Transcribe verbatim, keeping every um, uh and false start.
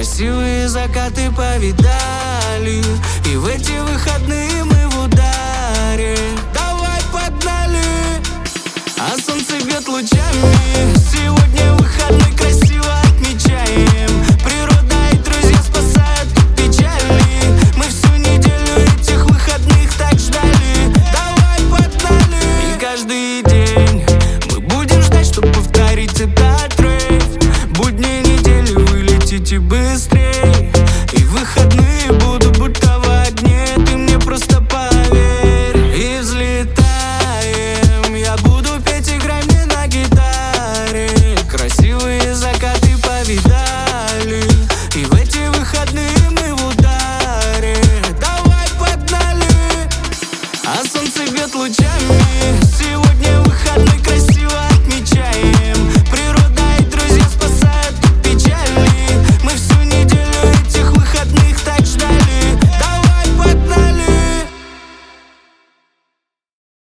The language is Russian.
Красивые закаты повидали, и в эти выходные мы в ударе. Давай погнали, а солнце бьет лучами. Сегодня выходной, красиво отмечаем. Природа и друзья спасают от печали. Мы всю неделю этих выходных так ждали. Давай погнали, и каждый день мы будем ждать, чтобы повторить этот рейв. Будни недели, вы летите быстрей, и выходные будут будто в огне. Ты мне просто поверь, и взлетаем. Я буду петь, играй мне на гитаре. Красивые закаты повидали, и в эти выходные мы в ударе. Давай погнали, а солнце бьет лучами. Сегодня